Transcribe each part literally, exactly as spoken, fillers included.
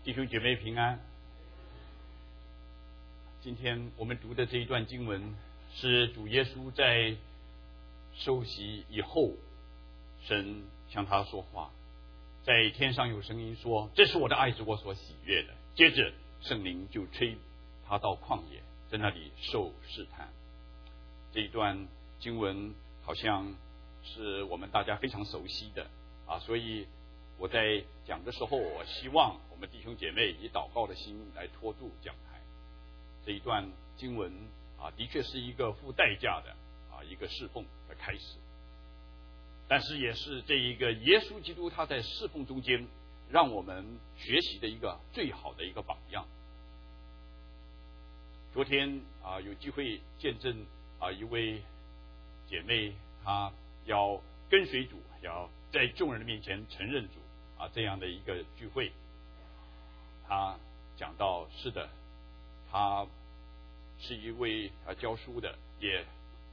弟兄姐妹平安。今天我们读的这一段经文是主耶稣在受洗以后，神向他说话，在天上有声音说：“这是我的爱子，我所喜悦的。”接着圣灵就吹他到旷野，在那里受试探。这一段经文好像是我们大家非常熟悉的啊，所以我在讲的时候，我希望我们弟兄姐妹以祷告的心来托住讲台。这一段经文啊，的确是一个付代价的啊一个侍奉的开始，但是也是这一个耶稣基督他在侍奉中间让我们学习的一个最好的一个榜样。昨天啊有机会见证啊一位姐妹，她要跟随主，要在众人的面前承认主啊这样的一个聚会，她讲到是的，她是一位啊教书的，也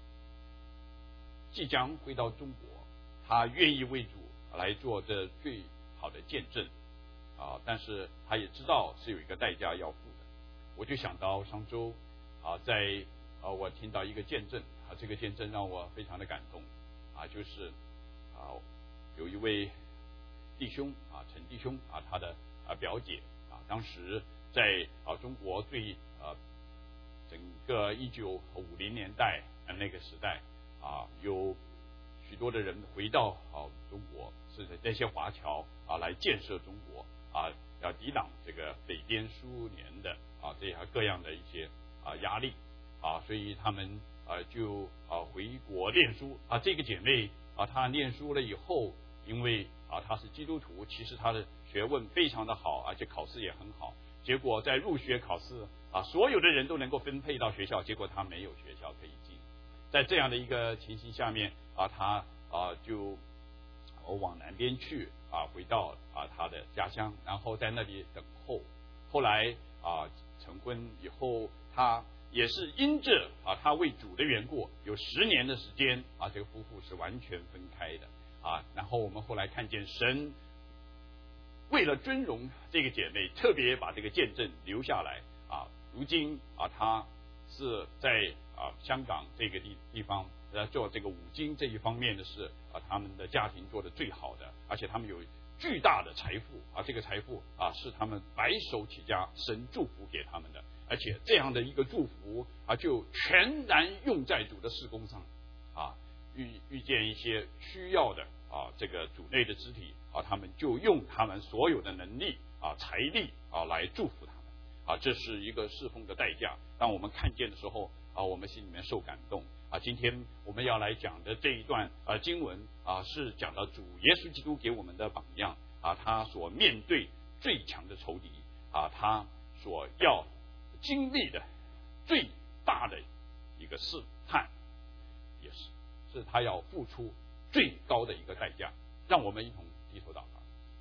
即将回到中国，她愿意为主来做这最好的见证啊，但是她也知道是有一个代价要付的。我就想到上周啊，在啊我听到一个见证啊，这个见证让我非常的感动啊，就是啊有一位弟兄啊陈弟兄啊，他的啊表姐啊，当时在啊中国最啊整个一九五零年代啊那个时代啊，有许多的人回到啊中国，是那些华侨啊来建设中国啊，要抵挡这个北边苏联的啊这样各样的一些啊压力啊，所以他们啊就啊回国念书啊。这个姐妹啊，她念书了以后，因为啊她是基督徒，其实她的学问非常的好，而且考试也很好。结果在入学考试啊，所有的人都能够分配到学校，结果她没有学校可以进。在这样的一个情形下面啊，她啊就往南边去啊，回到啊她的家乡，然后在那里等候。后来啊成婚以后，她也是因着啊她为主的缘故，有十年的时间啊，这个夫妇是完全分开的啊。然后我们后来看见神为了尊荣这个姐妹，特别把这个见证留下来啊。如今啊，她是在啊香港这个地地方呃做这个五金这一方面的事啊，他们的家庭做得最好的，而且他们有巨大的财富啊，这个财富啊是他们白手起家，神祝福给他们的，而且这样的一个祝福啊，就全然用在主的事工上啊，遇遇见一些需要的啊这个主内的肢体啊，他们就用他们所有的能力啊财力啊来祝福他们啊，这是一个侍奉的代价。当我们看见的时候啊，我们心里面受感动啊。今天我们要来讲的这一段啊经文啊，是讲到主耶稣基督给我们的榜样啊，他所面对最强的仇敌啊，他所要经历的最大的一个试探，也是是他要付出最高的一个代价。让我们一同低头祷告。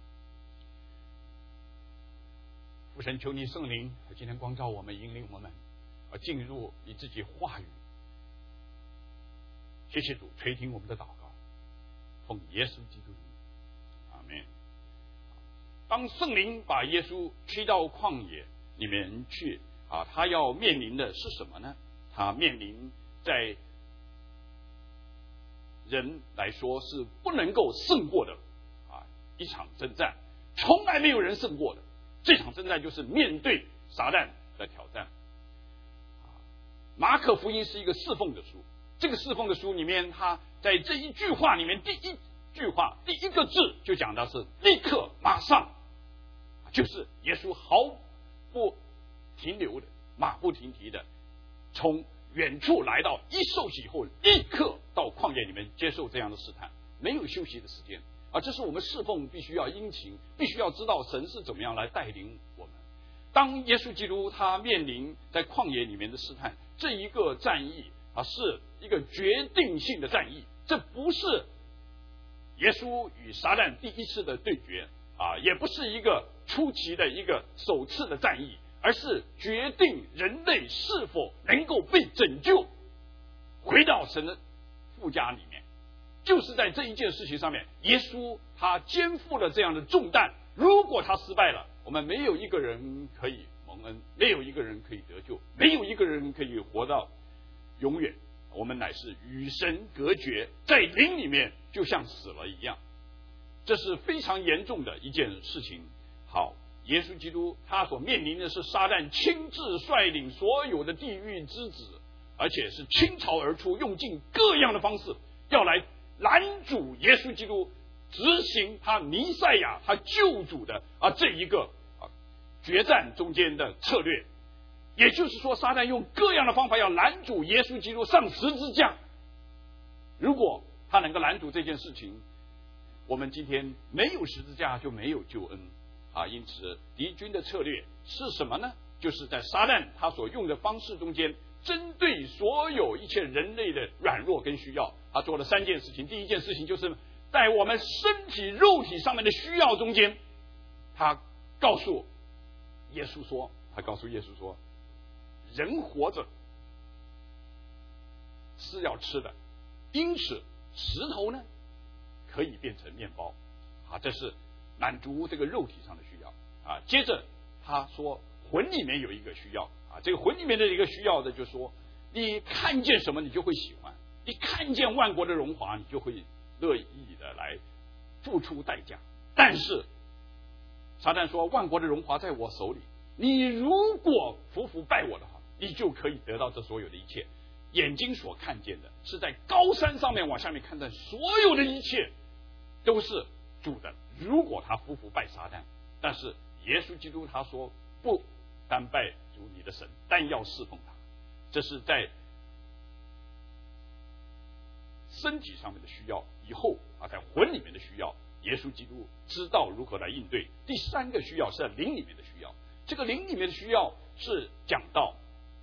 父神，求你圣灵今天光照我们，引领我们而进入你自己话语。谢谢主垂听我们的祷告，奉耶稣基督的名，阿们。当圣灵把耶稣吹到旷野里面去啊，他要面临的是什么呢？他面临在人来说是不能够胜过的啊一场征战，从来没有人胜过的。这场征战就是面对撒旦的挑战。马可福音是一个侍奉的书，这个侍奉的书里面，他在这一句话里面，第一句话第一个字就讲到是立刻马上，就是耶稣毫不停留的，马不停蹄的从远处来到，一受洗以后立刻到旷野里面接受这样的试探，没有休息的时间啊！这是我们侍奉必须要殷勤，必须要知道神是怎么样来带领我们。当耶稣基督他面临在旷野里面的试探，这一个战役啊，是一个决定性的战役，这不是耶稣与撒旦第一次的对决啊，也不是一个初期的一个首次的战役，而是决定人类是否能够被拯救，回到神的父家里面。就是在这一件事情上面，耶稣他肩负了这样的重担如果他失败了，我们没有一个人可以蒙恩，没有一个人可以得救，没有一个人可以活到永远。我们乃是与神隔绝，在灵里面就像死了一样，这是非常严重的一件事情。好，耶稣基督他所面临的是撒旦亲自率领所有的地狱之子，而且是倾巢而出，用尽各样的方式要来拦阻耶稣基督执行他弥赛亚他救主的啊这一个啊决战中间的策略。也就是说，撒旦用各样的方法要拦阻耶稣基督上十字架。如果他能够拦阻这件事情，我们今天没有十字架就没有救恩啊！因此，敌军的策略是什么呢？就是在撒旦他所用的方式中间，针对所有一切人类的软弱跟需要，他做了三件事情。第一件事情就是在我们身体肉体上面的需要中间，他告诉耶稣说，他告诉耶稣说，人活着是要吃的，因此石头呢可以变成面包啊，这是满足这个肉体上的需要啊。接着他说魂里面有一个需要啊，这个魂里面的一个需要的就是说，你看见什么你就会喜欢，你看见万国的荣华你就会乐意的来付出代价。但是撒旦说，万国的荣华在我手里，你如果服服拜我的话，你就可以得到这所有的一切。眼睛所看见的是在高山上面往下面看的所有的一切都是主的，如果他服服拜撒旦。但是耶稣基督他说，不单拜主你的神，但要侍奉他。这是在身体上面的需要，以后啊在魂里面的需要，耶稣基督知道如何来应对。第三个需要是在灵里面的需要，这个灵里面的需要是讲到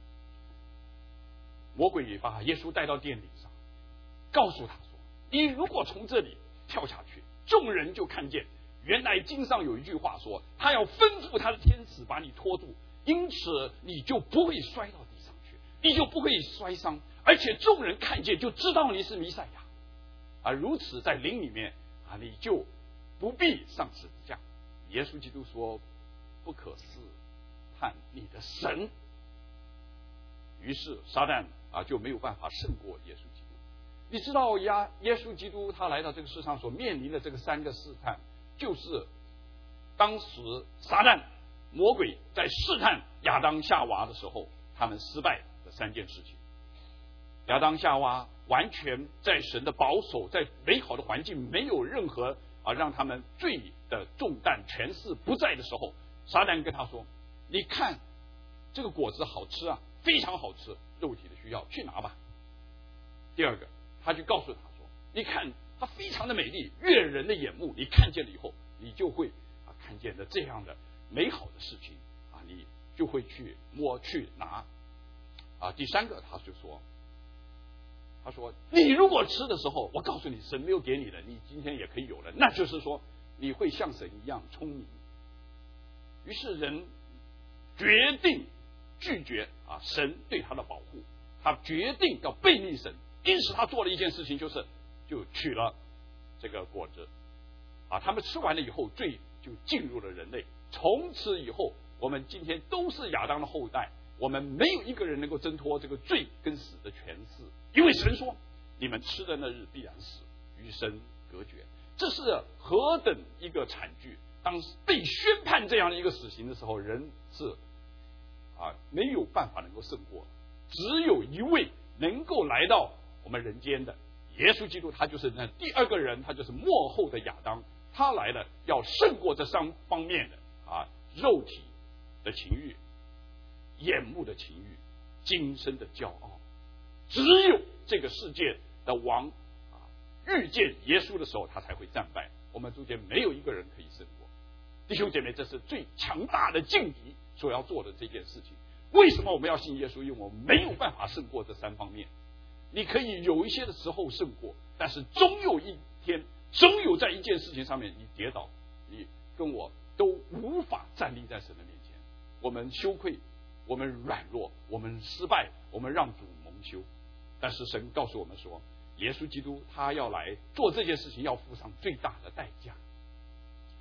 魔鬼把耶稣带到殿顶上，告诉他说，你如果从这里跳下去，众人就看见原来经上有一句话说，他要吩咐他的天使把你拖住，因此你就不会摔到地上去，你就不会摔伤，而且众人看见就知道你是弥赛亚啊。如此在灵里面啊，你就不必上十字架。耶稣基督说，不可试探你的神。于是撒旦啊就没有办法胜过耶稣基督。你知道呀，耶稣基督他来到这个世上所面临的这个三个试探，就是当时撒旦魔鬼在试探亚当夏娃的时候，他们失败的三件事情。亚当夏娃完全在神的保守，在美好的环境，没有任何啊让他们罪的重担权势不在的时候，撒旦跟他说，你看这个果子好吃啊，非常好吃，肉体的需要去拿吧。第二个，他就告诉他说，你看它非常的美丽，悦人的眼目，你看见了以后，你就会啊看见了这样的美好的事情啊，你就会去摸去拿啊。第三个，他就说，他说你如果吃的时候，我告诉你，神没有给你的，你今天也可以有了，那就是说你会像神一样聪明。于是人决定拒绝啊神对他的保护，他决定要背逆神，因此他做了一件事情，就是就取了这个果子啊。他们吃完了以后，罪就进入了人类。从此以后，我们今天都是亚当的后代，我们没有一个人能够挣脱这个罪跟死的权势，因为神说，你们吃的那日必然死，与神隔绝。这是何等一个惨剧！当被宣判这样的一个死刑的时候，人是啊没有办法能够胜过，只有一位能够来到我们人间的耶稣基督，他就是那第二个人，他就是末后的亚当，他来了要胜过这三方面的啊肉体的情欲、眼目的情欲、今生的骄傲。只有这个世界的王啊遇见耶稣的时候，他才会战败。我们中间没有一个人可以胜过。弟兄姐妹，这是最强大的劲敌所要做的这件事情。为什么我们要信耶稣？因为我们没有办法胜过这三方面。你可以有一些的时候胜过，但是终有一天，终有在一件事情上面你跌倒，你跟我都无法站立在神的面前。我们羞愧，我们软弱，我们失败，我们让主蒙羞。但是神告诉我们说，耶稣基督他要来做这件事情，要付上最大的代价。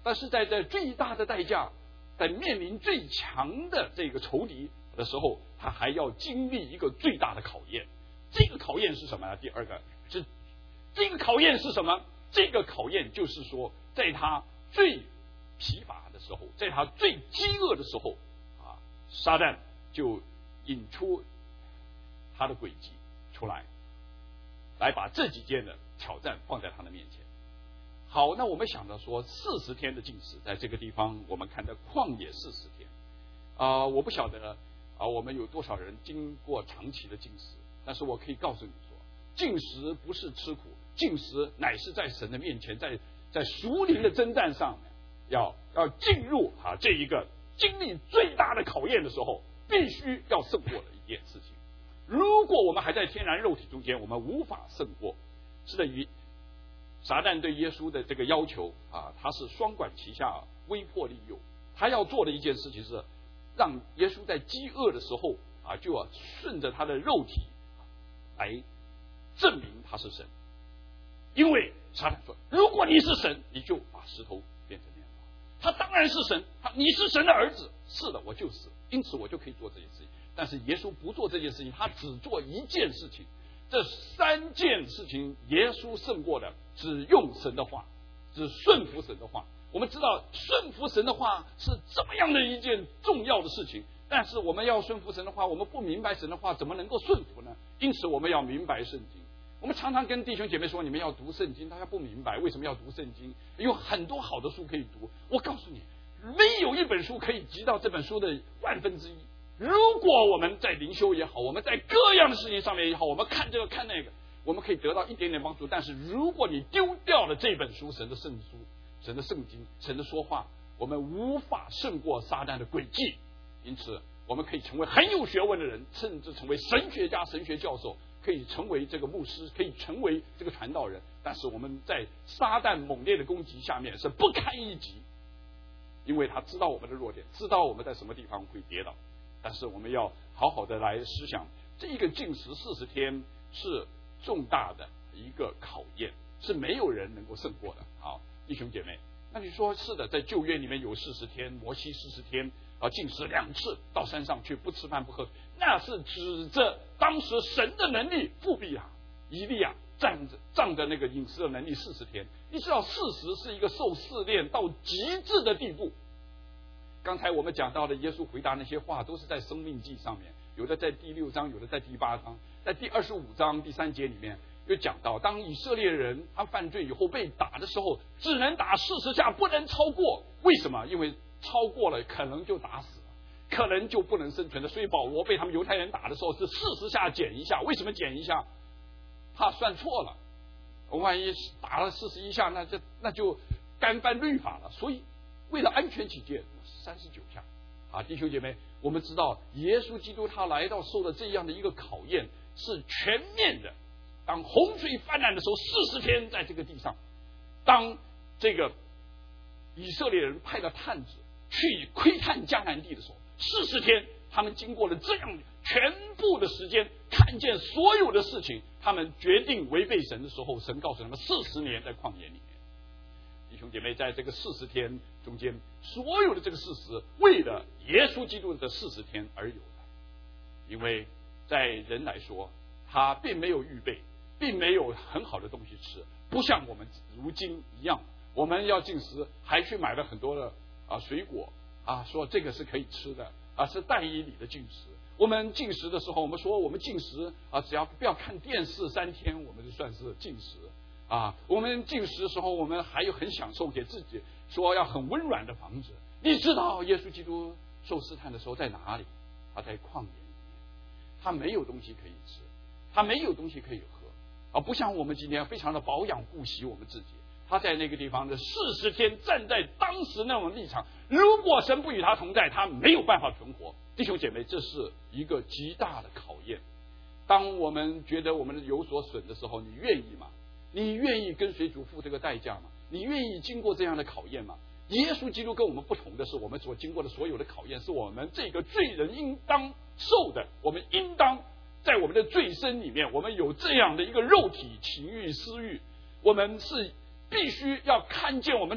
但是在这最大的代价，在面临最强的这个仇敌的时候，他还要经历一个最大的考验。这个考验是什么呢？第二个是这个考验是什么？这个考验就是说，在他最疲乏的时候，在他最饥饿的时候啊，撒旦就引出他的诡计出来，来把这几件的挑战放在他的面前。好，那我们想到说四十天的禁食，在这个地方我们看到旷野四十天啊、呃，我不晓得啊、呃，我们有多少人经过长期的禁食，但是我可以告诉你说，禁食不是吃苦，禁食乃是在神的面前，在在属灵的征战上面，要要进入啊这一个经历最大的考验的时候，必须要胜过的一件事情。如果我们还在天然肉体中间，我们无法胜过。是的，于撒旦对耶稣的这个要求啊，他是双管齐下，威迫利诱。他要做的一件事情是，让耶稣在饥饿的时候啊，就要顺着他的肉体来证明他是神。因为撒旦说，如果你是神，你就把石头变成面包。他当然是神，他你是神的儿子，是的，我就是，因此我就可以做这件事情。但是耶稣不做这件事情，他只做一件事情。这三件事情，耶稣胜过的，只用神的话，只顺服神的话。我们知道顺服神的话是这么样的一件重要的事情，但是我们要顺服神的话，我们不明白神的话，怎么能够顺服呢？因此我们要明白圣经。我们常常跟弟兄姐妹说，你们要读圣经，大家不明白为什么要读圣经，有很多好的书可以读。我告诉你，没有一本书可以及到这本书的万分之一。如果我们在灵修也好，我们在各样的事情上面也好，我们看这个看那个，我们可以得到一点点帮助。但是如果你丢掉了这本书，神的圣书、神的圣经、神的说话，我们无法胜过撒旦的诡计。因此我们可以成为很有学问的人，甚至成为神学家、神学教授，可以成为这个牧师，可以成为这个传道人。但是我们在撒旦猛烈的攻击下面是不堪一击，因为他知道我们的弱点，知道我们在什么地方会跌倒。但是我们要好好的来思想，这个禁食四十天是重大的一个考验，是没有人能够胜过的。好，弟兄姐妹，那你说是的，在旧约里面有四十天，摩西四十天啊，禁食两次，到山上去不吃饭不喝，那是指着当时神的能力复辟啊，以利亚仗着仗着那个饮食的能力四十天。你知道四十是一个受试炼到极致的地步。刚才我们讲到的耶稣回答那些话都是在生命记上面，有的在第六章，有的在第八章，在第二十五章第三节里面又讲到，当以色列人他犯罪以后被打的时候，只能打四十下，不能超过。为什么？因为超过了可能就打死了，可能就不能生存的。所以保罗被他们犹太人打的时候是四十下减一下。为什么减一下？怕算错了，我万一打了四十一下，那就那就干犯律法了。所以为了安全起见，三十九下啊，弟兄姐妹，我们知道耶稣基督他来到受了这样的一个考验，是全面的。当洪水泛滥的时候，四十天在这个地上，当这个以色列人派了探子去窥探迦南地的时候，四十天他们经过了这样全部的时间，看见所有的事情，他们决定违背神的时候，神告诉他们四十年在旷野里面。弟兄姐妹，在这个四十天中间，所有的这个事实为了耶稣基督的四十天而有的。因为在人来说，他并没有预备，并没有很好的东西吃，不像我们如今一样，我们要进食还去买了很多的啊水果啊，说这个是可以吃的啊，是但以理的进食。我们进食的时候，我们说我们进食啊，只要不要看电视三天，我们就算是进食啊。我们进食的时候，我们还有很享受，给自己说要很温软的房子。你知道耶稣基督受试探的时候在哪里？他在旷野里面，他没有东西可以吃，他没有东西可以喝啊，不像我们今天非常的保养顾惜我们自己。他在那个地方的四十天，站在当时那种立场，如果神不与他同在，他没有办法存活。弟兄姐妹，这是一个极大的考验。当我们觉得我们有所损的时候，你愿意吗？你愿意跟随主付这个代价吗？你愿意经过这样的考验吗？耶稣基督跟我们不同的是，我们所经过的所有的考验，是我们这个罪人应当受的。我们应当在我们的罪身里面，我们有这样的一个肉体情欲私欲，我们是必须要看见我们在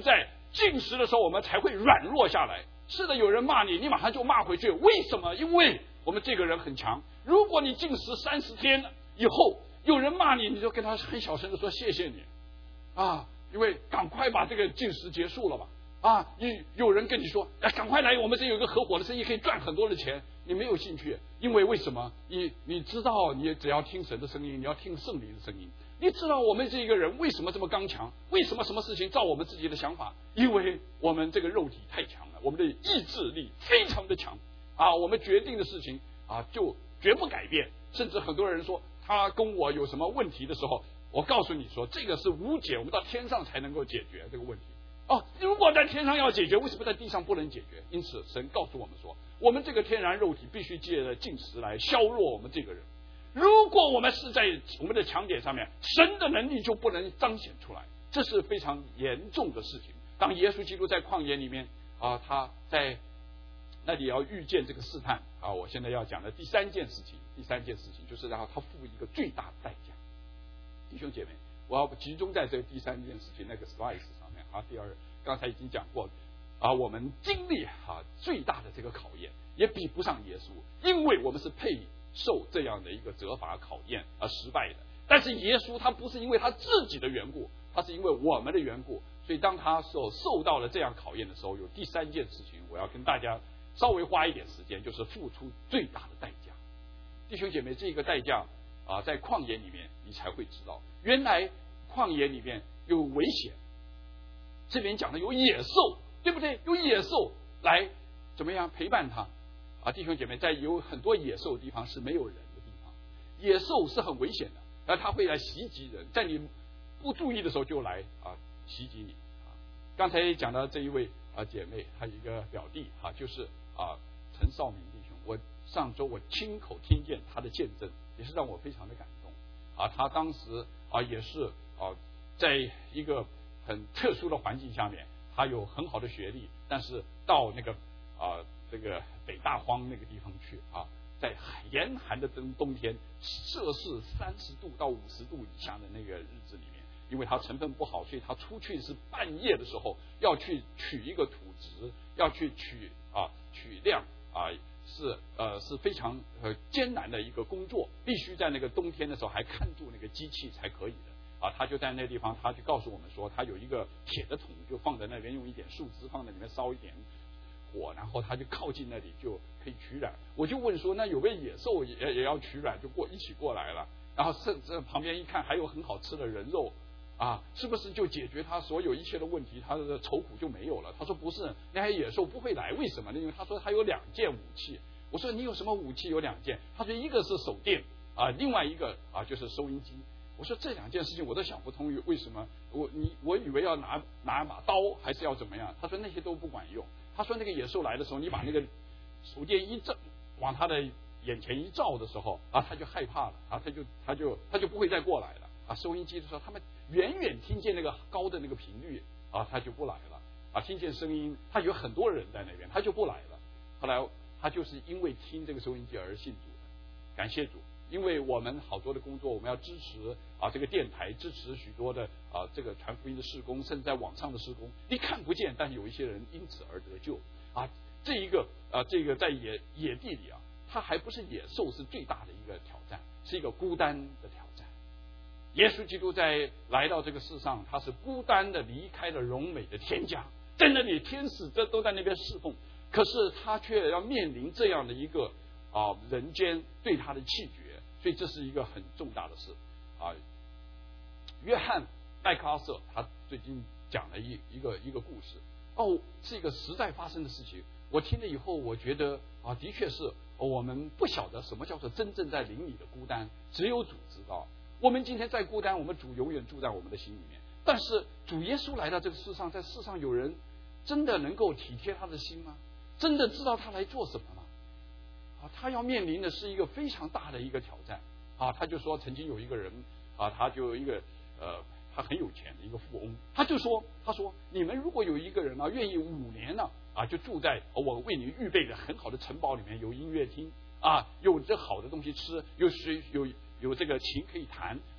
进食的时候我们才会软弱下来。是的，有人骂你，你马上就骂回去，为什么？因为我们这个人很强。如果你进食三十天以后，有人骂你，你就跟他很小声的说谢谢你啊，因为赶快把这个进食结束了吧。啊，你有人跟你说，哎，赶快来，我们这有一个合伙的生意，可以赚很多的钱，你没有兴趣，因为为什么？你你知道，你只要听神的声音，你要听圣灵的声音。你知道我们这一个人为什么这么刚强？为什么什么事情照我们自己的想法？因为我们这个肉体太强了，我们的意志力非常的强啊，我们决定的事情啊就绝不改变。甚至很多人说他跟我有什么问题的时候，我告诉你说，这个是无解，我们到天上才能够解决这个问题。哦，如果在天上要解决，为什么在地上不能解决？因此，神告诉我们说，我们这个天然肉体必须借着进食来削弱我们这个人。如果我们是在我们的强点上面，神的能力就不能彰显出来，这是非常严重的事情。当耶稣基督在旷野里面啊，他在那里要遇见这个试探啊，我现在要讲的第三件事情，第三件事情就是然后他付一个最大的代价。弟兄姐妹，我要集中在这第三件事情那个 slice 上面啊。第二，刚才已经讲过啊，我们经历啊最大的这个考验，也比不上耶稣，因为我们是配受这样的一个责罚考验而失败的。但是耶稣他不是因为他自己的缘故，他是因为我们的缘故。所以当他受受到了这样考验的时候，有第三件事情我要跟大家稍微花一点时间，就是付出最大的代价。弟兄姐妹，这个代价啊，在旷野里面你才会知道，原来旷野里面有危险。这边讲的有野兽，对不对？有野兽来怎么样陪伴他啊？弟兄姐妹，在有很多野兽的地方是没有人的地方，野兽是很危险的，而他会来袭击人，在你不注意的时候就来啊袭击你啊。刚才讲到这一位啊姐妹，她一个表弟啊，就是啊陈少明弟兄，我上周我亲口听见他的见证，也是让我非常的感动啊。他当时啊也是啊在一个很特殊的环境下面，他有很好的学历，但是到那个啊这个北大荒那个地方去啊，在严寒的冬冬天，摄氏三十度到五十度以下的那个日子里面，因为它成分不好，所以他出去是半夜的时候要去取一个土质，要去取啊取量啊，是呃是非常呃艰难的一个工作，必须在那个冬天的时候还看住那个机器才可以的。啊，他就在那地方，他就告诉我们说，他有一个铁的桶，就放在那边，用一点树枝放在里面烧一点火，然后他就靠近那里就可以取卵。我就问说，那有个野兽也也要取卵，就过一起过来了，然后甚至旁边一看还有很好吃的人肉啊，是不是就解决他所有一切的问题，他的愁苦就没有了？他说不是，那些野兽不会来，为什么呢？因为他说他有两件武器。我说你有什么武器？有两件。他说一个是手电啊，另外一个啊就是收音机。我说这两件事情我都想不通，为什么我你我以为要拿拿把刀还是要怎么样？他说那些都不管用。他说那个野兽来的时候，你把那个手电一照往他的眼前一照的时候啊，他就害怕了啊，他就他就他就不会再过来了啊。收音机的时候，他们远远听见那个高的那个频率啊，他就不来了啊。听见声音，他有很多人在那边，他就不来了。后来他就是因为听这个收音机而信主的，感谢主。因为我们好多的工作，我们要支持啊这个电台，支持许多的啊这个传福音的事工，甚至在网上的事工，你看不见，但是有一些人因此而得救啊。这一个啊这个在野野地里啊，它还不是野兽是最大的一个挑战，是一个孤单的挑战。耶稣基督在来到这个世上，他是孤单的离开了荣美的天家，在那里天使这都在那边侍奉，可是他却要面临这样的一个啊人间对他的弃绝。所以这是一个很重大的事啊。约翰麦克阿瑟他最近讲了一一个一个故事，哦，是一个实在发生的事情。我听了以后，我觉得啊，的确是我们不晓得什么叫做真正在灵里的孤单，只有主知道。我们今天再孤单，我们主永远住在我们的心里面。但是主耶稣来到这个世上，在世上有人真的能够体贴他的心吗？真的知道他来做什么吗？啊，他要面临的是一个非常大的一个挑战啊！他就说，曾经有一个人啊，他就一个呃，他很有钱的一个富翁，他就说，他说，你们如果有一个人啊，愿意五年呢啊，就住在我为你预备的很好的城堡里面，有音乐厅啊，有这好的东西吃，有水，有有这个琴可以弹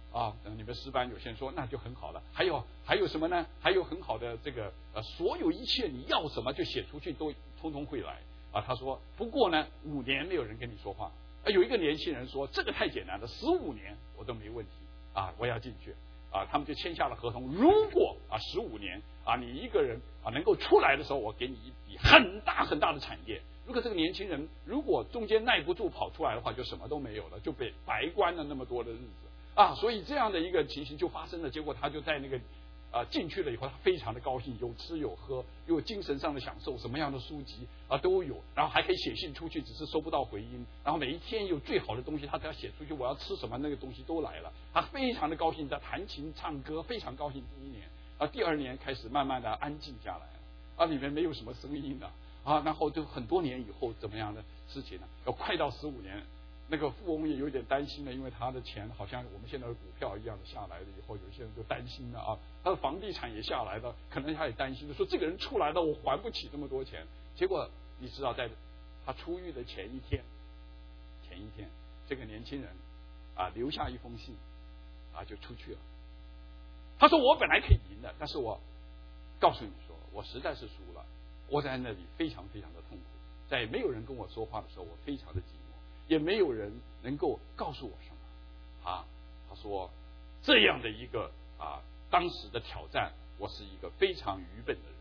啊，你们诗班有些人说那就很好了。还有还有什么呢？还有很好的这个呃，所有一切你要什么就写出去，都通通会来啊。他说，不过呢，五年没有人跟你说话。啊，有一个年轻人说，这个太简单了，十五年我都没问题啊，我要进去啊。他们就签下了合同。如果啊十五年啊，你一个人啊能够出来的时候，我给你一笔很大很大的产业。如果这个年轻人如果中间耐不住跑出来的话，就什么都没有了，就被白关了那么多的日子啊。所以这样的一个情形就发生了。结果他就在那个啊进去了以后，他非常的高兴，有吃有喝，有精神上的享受，什么样的书籍啊都有，然后还可以写信出去，只是收不到回音。然后每一天有最好的东西，他只要写出去，我要吃什么那个东西都来了。他非常的高兴，在弹琴唱歌，非常高兴。第一年啊，第二年开始慢慢的安静下来了，啊，里面没有什么声音的。啊，然后就很多年以后怎么样的事情呢？要快到十五年，那个富翁也有点担心了，因为他的钱好像我们现在的股票一样的下来了以后，有些人就担心了啊，他的房地产也下来了，可能他也担心的说这个人出来了，我还不起这么多钱。结果你知道，在他出狱的前一天，前一天，这个年轻人啊留下一封信啊就出去了。他说我本来可以赢的，但是我告诉你说，我实在是输了。我在那里非常非常的痛苦，在没有人跟我说话的时候，我非常的寂寞，也没有人能够告诉我什么啊。他说这样的一个啊当时的挑战，我是一个非常愚笨的人，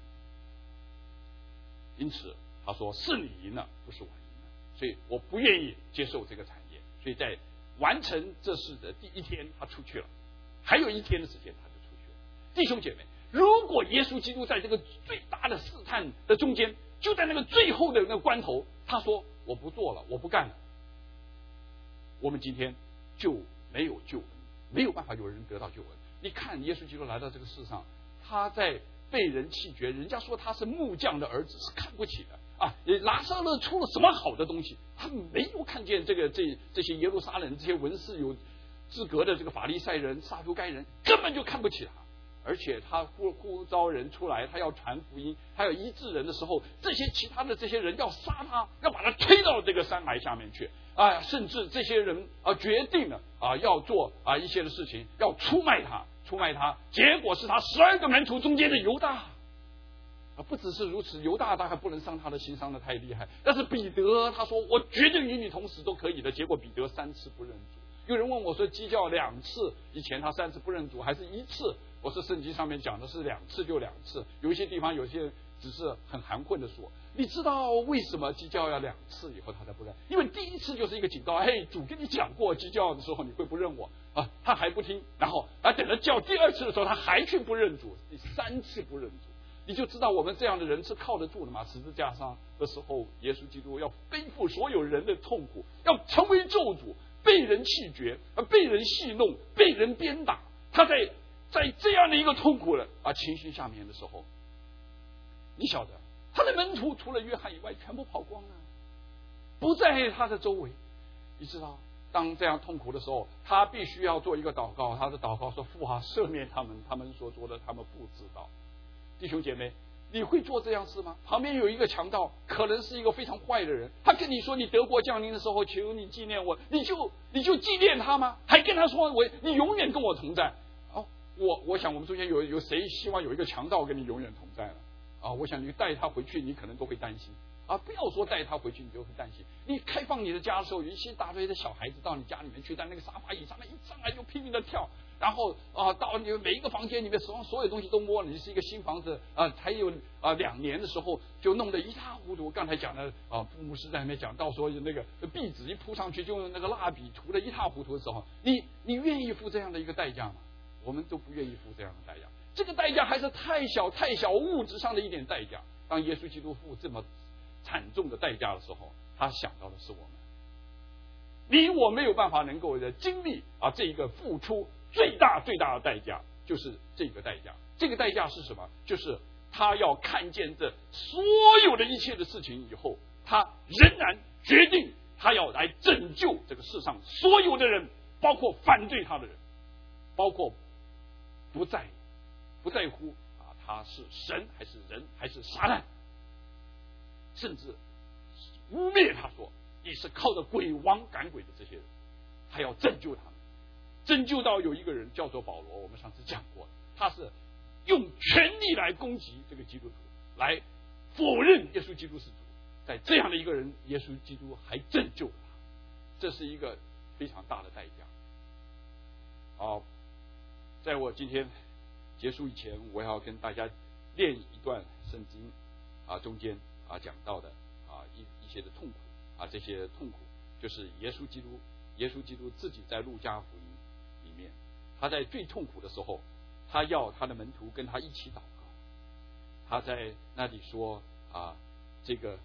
因此他说是你赢了，不是我赢了，所以我不愿意接受这个产业。所以在完成这事的第一天，他出去了，还有一天的时间他就出去了。弟兄姐妹，如果耶稣基督在这个最大的试探的中间，就在那个最后的那个关头，他说我不做了，我不干了，我们今天就没有救恩，没有办法有人得到救恩。你看耶稣基督来到这个世上，他在被人弃绝，人家说他是木匠的儿子，是看不起的啊。拿撒勒出了什么好的东西？他没有看见这个这这些耶路撒冷这些文士有资格的这个法利赛人、撒都该人，根本就看不起他。而且他呼呼召人出来，他要传福音，他要医治人的时候，这些其他的这些人要杀他，要把他推到这个山崖下面去啊！甚至这些人啊决定了啊要做啊一些的事情，要出卖他，出卖他。结果是他十二个门徒中间的犹大啊，不只是如此，犹大大概不能伤他的心，伤得太厉害。但是彼得他说我绝对与你同时都可以的。结果彼得三次不认主。有人问我说，基教两次，以前他三次不认主，还是一次？我说圣经上面讲的是两次就两次，有一些地方有些只是很含混的说。你知道为什么基教要两次以后他才不认？因为第一次就是一个警告，嘿，主跟你讲过基教的时候你会不认我啊，他还不听，然后啊等着叫第二次的时候他还去不认主，第三次不认主，你就知道我们这样的人是靠得住的吗？十字架上的时候，耶稣基督要背负所有人的痛苦，要成为咒诅，被人弃绝，被人戏弄，被人鞭打，他在在这样的一个痛苦的啊情绪下面的时候，你晓得他的门徒除了约翰以外全部跑光了，不在他的周围。你知道当这样痛苦的时候，他必须要做一个祷告，他的祷告说，父啊，赦免他们，他们所做的他们不知道。弟兄姐妹，你会做这样事吗？旁边有一个强盗，可能是一个非常坏的人，他跟你说你德国降临的时候求你纪念我，你就你就纪念他吗？还跟他说我你永远跟我同在。哦，我我想我们中间有有谁希望有一个强盗跟你永远同在呢？啊，我想你带他回去，你可能都会担心啊！不要说带他回去，你就会担心。你开放你的家的时候，有一些大堆的小孩子到你家里面去，在那个沙发椅上面一上来就拼命的跳，然后啊，到你每一个房间里面，手上所有东西都摸了。你是一个新房子啊，才有啊两年的时候，就弄得一塌糊涂。刚才讲的啊，牧师在那边讲到说，那个壁纸一铺上去，就用那个蜡笔涂得一塌糊涂的时候，你你愿意付这样的一个代价吗？我们都不愿意付这样的代价。这个代价还是太小太小，物质上的一点代价。当耶稣基督付这么惨重的代价的时候，他想到的是我们。你我没有办法能够的经历啊，这一个付出最大最大的代价，就是这个代价。这个代价是什么？就是他要看见这所有的一切的事情以后，他仍然决定他要来拯救这个世上所有的人，包括反对他的人，包括不在不在乎啊，他是神还是人还是撒旦，甚至污蔑他说你是靠着鬼王赶鬼的这些人，他要拯救他们。 拯救到有一个人叫做保罗，我们上次讲过，他是用权力来攻击这个基督徒，来否认耶稣基督是主。在这样的一个人，耶稣基督还拯救了他，这是一个非常大的代价。好，在我今天结束以前，我要跟大家念一段圣经啊，中间啊讲到的啊一一些的痛苦啊，这些痛苦就是耶稣基督，耶稣基督自己在路加福音里面，他在最痛苦的时候，他要他的门徒跟他一起祷告。他在那里说啊，这个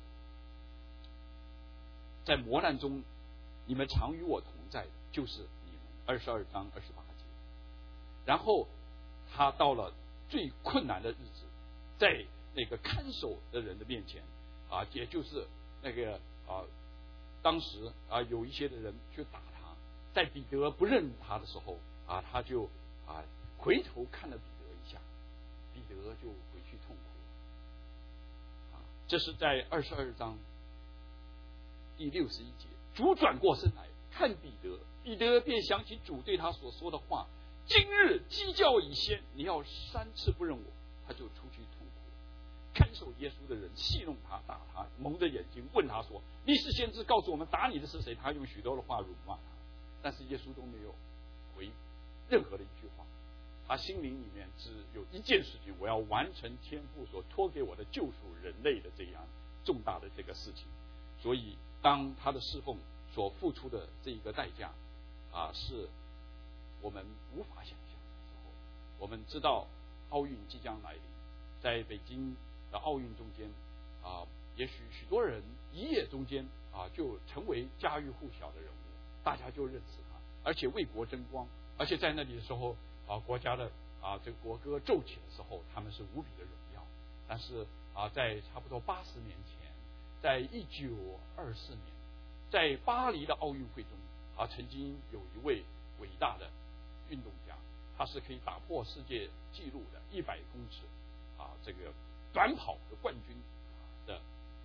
在磨难中，你们常与我同在，就是你们。二十二章二十八节。然后他到了最困难的日子，在那个看守的人的面前啊，也就是那个啊，当时啊有一些的人去打他，在彼得不认他的时候啊，他就啊回头看了彼得一下，彼得就回去痛哭。啊，这是在二十二章第六十一节。主转过身来看彼得，彼得便想起主对他所说的话：今日鸡叫以先，你要三次不认我。他就出去痛哭。看守耶稣的人戏弄他，打他，蒙着眼睛问他说：你是先知，告诉我们打你的是谁？他用许多的话辱骂他，但是耶稣都没有回任何的一句话。他心灵里面只有一件事情：我要完成天父所托给我的救赎人类的这样重大的这个事情。所以当他的侍奉所付出的这一个代价啊，是我们无法想象的时候。我们知道奥运即将来临，在北京的奥运中间啊，也许许多人一夜中间啊就成为家喻户晓的人物，大家就认识他，而且为国争光。而且在那里的时候啊，国家的啊这个国歌奏起的时候，他们是无比的荣耀。但是啊，在差不多八十年前，在一九二四年，在巴黎的奥运会中啊，曾经有一位伟大的运动家，他是可以打破世界纪录的一百公尺啊这个短跑的冠军的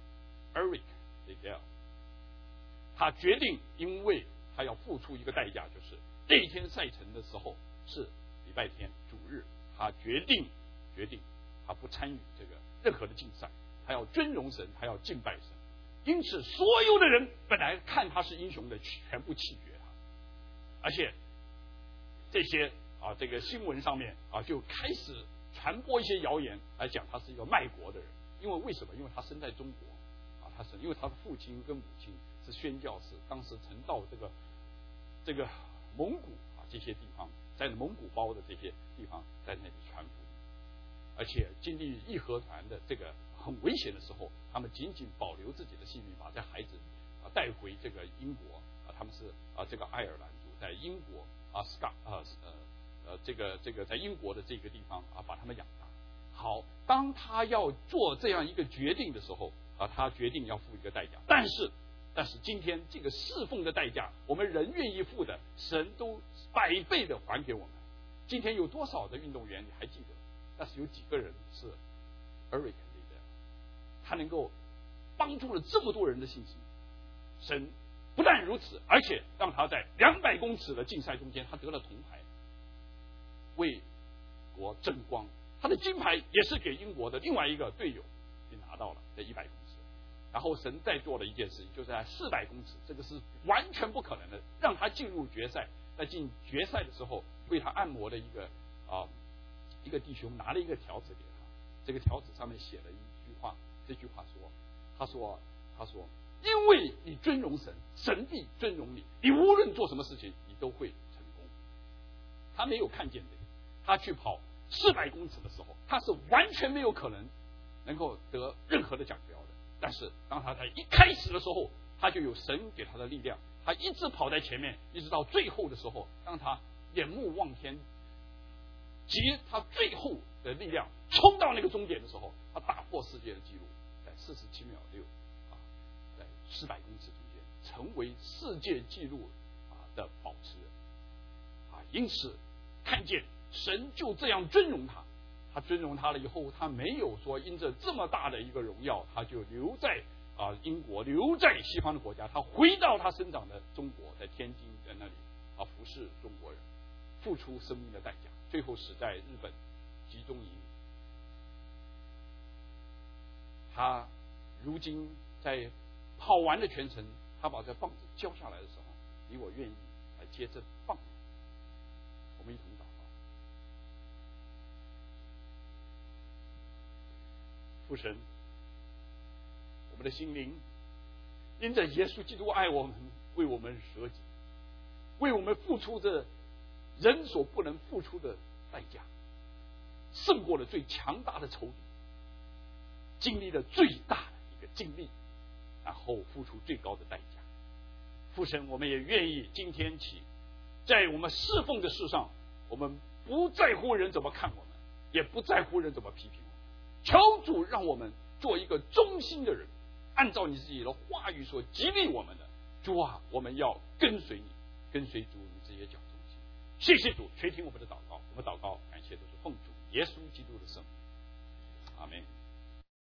Eric Liddell。他决定，因为他要付出一个代价，就是这一天赛程的时候是礼拜天主日，他决定决定他不参与这个任何的竞赛，他要尊荣神，他要敬拜神。因此所有的人本来看他是英雄的全部弃绝他，而且这些啊这个新闻上面啊就开始传播一些谣言来讲他是一个卖国的人。因为为什么？因为他生在中国啊，他是因为他的父亲跟母亲是宣教士，当时曾到这个这个蒙古啊这些地方，在蒙古包的这些地方在那里传福音，而且经历义和团的这个很危险的时候，他们仅仅保留自己的性命，把这孩子啊带回这个英国啊，他们是啊这个爱尔兰族，在英国啊斯卡啊呃呃这个这个在英国的这个地方啊把他们养大。好，当他要做这样一个决定的时候啊，他决定要付一个代价，但是但是今天这个侍奉的代价，我们人愿意付的，神都百倍的还给我们。今天有多少的运动员你还记得？但是有几个人是 Eric 的，他能够帮助了这么多人的信心。神不但如此，而且让他在两百公尺的竞赛中间，他得了铜牌，为国争光。他的金牌也是给英国的另外一个队友也拿到了这一百公尺。然后神再做了一件事情，就是在四百公尺，这个是完全不可能的，让他进入决赛。在进决赛的时候，为他按摩的一个啊一个弟兄拿了一个条子给他，这个条子上面写了一句话，这句话说，他说他说因为你尊荣神，神必尊荣你，你无论做什么事情，你都会成功。他没有看见这个，他去跑四百公尺的时候，他是完全没有可能能够得任何的奖标的。但是当他在一开始的时候，他就有神给他的力量，他一直跑在前面，一直到最后的时候，当他眼目望天，集他最后的力量冲到那个终点的时候，他打破世界的纪录，在四十七秒六啊，在四百公尺中间成为世界纪录啊的保持人啊。因此看见神就这样尊荣他，他尊荣他了以后，他没有说因着这么大的一个荣耀，他就留在啊英国，留在西方的国家，他回到他生长的中国，在天津在那里啊服侍中国人。 付出生命的代价，最后死在日本集中营。他如今在跑完了全程，他把这棒子交下来的时候，你我愿意来接这棒子。我们一同祷告。父神，我们的心灵因着耶稣基督爱我们，为我们舍己，为我们付出着人所不能付出的代价，胜过了最强大的仇敌，经历了最大的一个经历，然后付出最高的代价。父神，我们也愿意今天起，在我们侍奉的事上，我们不在乎人怎么看我们，也不在乎人怎么批评我们。求主让我们做一个忠心的人，按照你自己的话语所激励我们的。主啊，我们要跟随你，跟随主你这些脚中心。谢谢主垂听我们的祷告，我们祷告感谢都是奉主耶稣基督的圣名，阿们。